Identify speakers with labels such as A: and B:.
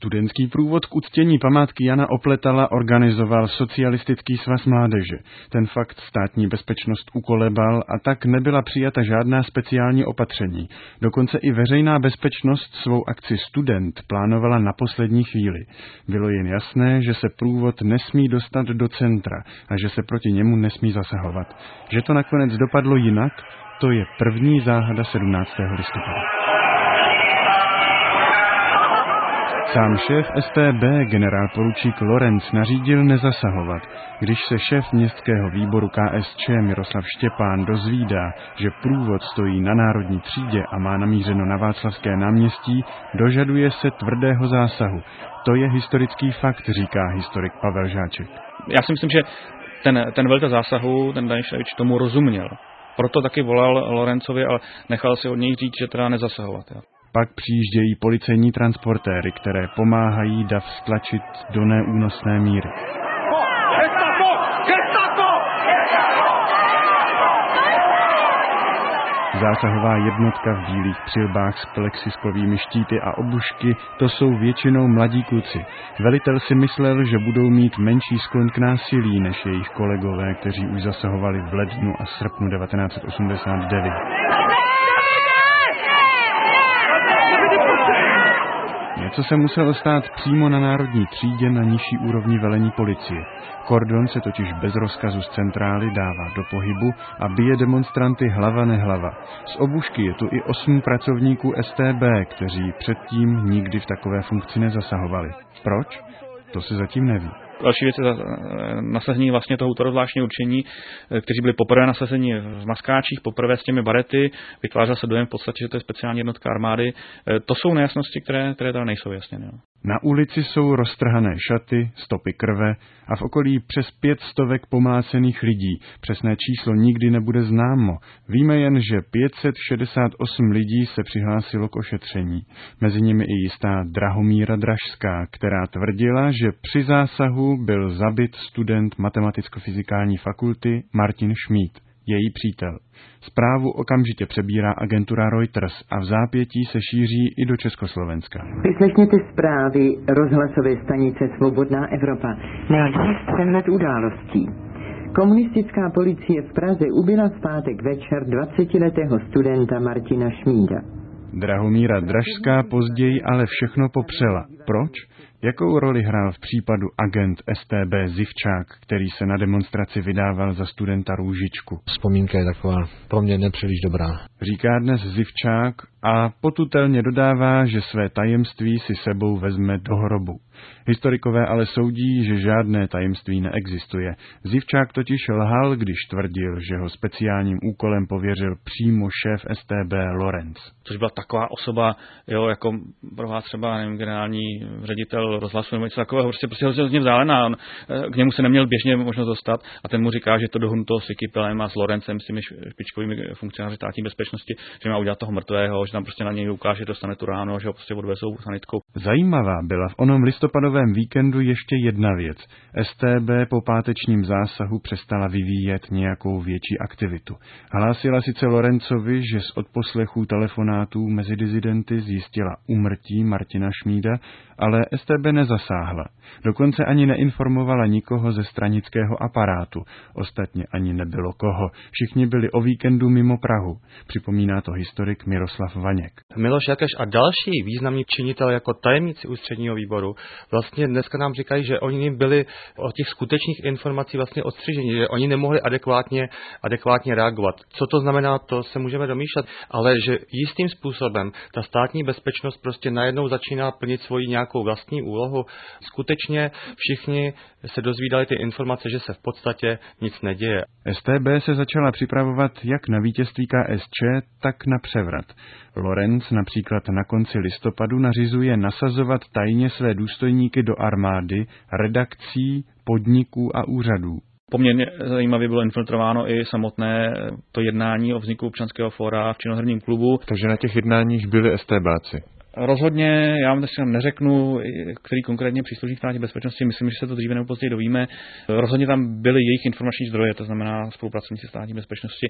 A: Studentský průvod k uctění památky Jana Opletala organizoval Socialistický svaz mládeže. Ten fakt státní bezpečnost ukolebal a tak nebyla přijata žádná speciální opatření. Dokonce i veřejná bezpečnost svou akci Student plánovala na poslední chvíli. Bylo jen jasné, že se průvod nesmí dostat do centra a že se proti němu nesmí zasahovat. Že to nakonec dopadlo jinak, to je první záhada 17. listopadu. Sám šéf StB, generálporučík Lorenc, nařídil nezasahovat. Když se šéf městského výboru KSČ Miroslav Štěpán dozvídá, že průvod stojí na Národní třídě a má namířeno na Václavské náměstí, dožaduje se tvrdého zásahu. To je historický fakt, říká historik Pavel Žáček.
B: Já si myslím, že ten velitel zásahu, ten Daniševič, tomu rozuměl. Proto taky volal Lorencovi, ale nechal si od něj říct, že teda nezasahovat. Jo.
A: Pak přijíždějí policejní transportéry, které pomáhají dav stlačit do neúnosné míry. Zásahová jednotka v bílých přilbách s plexiskovými štíty a obušky, to jsou většinou mladí kluci. Velitel si myslel, že budou mít menší sklon k násilí než jejich kolegové, kteří už zasahovali v lednu a srpnu 1989. Něco se muselo stát přímo na Národní třídě na nižší úrovni velení policie. Kordon se totiž bez rozkazu z centrály dává do pohybu a bije demonstranty hlava nehlava. Z obušky je tu i 8 pracovníků StB, kteří předtím nikdy v takové funkci nezasahovali. Proč? To se zatím neví.
B: Další věc je nasazení vlastně toho útvaru zvláštního určení, kteří byli poprvé nasazení v maskáčích, poprvé s těmi barety, vytvářel se dojem v podstatě, že to je speciální jednotka armády. To jsou nejasnosti, které tady nejsou jasně. Jo.
A: Na ulici jsou roztrhané šaty, stopy krve a v okolí přes 500 pomlácených lidí. Přesné číslo nikdy nebude známo. Víme jen, že 568 lidí se přihlásilo k ošetření. Mezi nimi i jistá Drahomíra Dražská, která tvrdila, že při zásahu byl zabit student matematicko-fyzikální fakulty Martin Šmíd, její přítel. Zprávu okamžitě přebírá agentura Reuters a v zápětí se šíří i do Československa.
C: Vyslechněte zprávy rozhlasové stanice Svobodná Evropa. Nejdřív přehled událostí. Komunistická policie v Praze ubila v pátek večer 20letého studenta Martina Šmída.
A: Drahomíra Dražská později ale všechno popřela. Proč? Jakou roli hrál v případu agent StB Zivčák, který se na demonstraci vydával za studenta Růžičku?
D: Vzpomínka je taková pro mě nepříliš dobrá.
A: Říká dnes Zivčák a potutelně dodává, že své tajemství si sebou vezme do hrobu. Historikové ale soudí, že žádné tajemství neexistuje. Zivčák totiž lhal, když tvrdil, že ho speciálním úkolem pověřil přímo šéf StB Lorenc.
B: Což byla taková osoba, jo, jako pro vás třeba, nevím, generální ředitel rozhlasu nebo něco takového, prostě hodně vzdálená. On k němu se neměl běžně možnost dostat a ten mu říká, že to dohnuto s Vykipelem a s Lorencem, s těmi špičkovými funkcionáři státní bezpečnosti, že má udělat toho mrtvého, že tam prostě na něj ukáže, dostane tu ráno, že ho prostě odvezou sanitkou.
A: Zajímavá byla v onom listopadovém víkendu ještě jedna věc. StB po pátečním zásahu přestala vyvíjet nějakou větší aktivitu. Hlásila sice Lorencovi, že z odposlechů telefonátů mezi dizidenty zjistila úmrtí Martina Šmída, ale StB nezasáhla. Dokonce ani neinformovala nikoho ze stranického aparátu. Ostatně ani nebylo koho. Všichni byli o víkendu mimo Prahu. Připomíná to historik Miroslav Vaněk.
D: Miloš Jakeš a další významní činitelé jako tajemníci ústředního výboru vlastně dneska nám říkají, že oni byli od těch skutečných informací vlastně odstřiženi, že oni nemohli adekvátně reagovat. Co to znamená, to se můžeme domýšlet, ale že jistým způsobem ta státní bezpečnost prostě najednou začíná plnit svoji nějakou vlastní úlohu. Skutečně všichni se dozvídali ty informace, že se v podstatě nic neděje.
A: StB se začala připravovat jak na vítězství KSČ, tak na převrat. Lorenc například na konci listopadu nařizuje nasazovat tajně své důstojníky do armády, redakcí, podniků a úřadů.
B: Poměrně zajímavě bylo infiltrováno i samotné to jednání o vzniku občanského fóra v Činoherním klubu.
E: Takže na těch jednáních byli StBáci.
B: Rozhodně, já vám teď neřeknu, který konkrétně příslušník státní bezpečnosti, myslím, že se to dříve nebo později dovíme. Rozhodně tam byly jejich informační zdroje, to znamená spolupracovníci státní bezpečnosti.